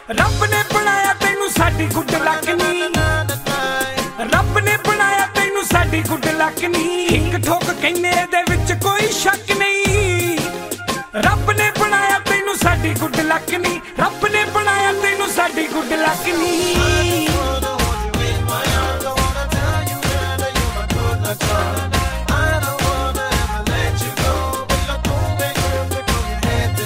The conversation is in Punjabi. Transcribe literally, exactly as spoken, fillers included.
ਰੱਬ ਨੇ ਬਣਾਇਆ ਤੈਨੂੰ ਸਾਡੀ ਗੁੱਡ ਲੱਕ ਨੀ, ਰੱਬ ਨੇ ਬਣਾਇਆ ਤੈਨੂੰ ਸਾਡੀ ਗੁੱਡ ਲੱਕ ਨੀ। ਇੱਕ ਠੋਕ ਕਹਿੰਦੇ ਇਹਦੇ ਵਿੱਚ ਕੋਈ ਸ਼ੱਕ ਨਹੀਂ। ਰੱਬ ਨੇ ਬਣਾਇਆ ਤੈਨੂੰ ਸਾਡੀ ਗੁੱਡ ਲੱਕ ਨੀ, ਰੱਬ ਨੇ ਬਣਾਇਆ ਤੈਨੂੰ ਸਾਡੀ ਗੁੱਡ ਲੱਕ ਨੀ।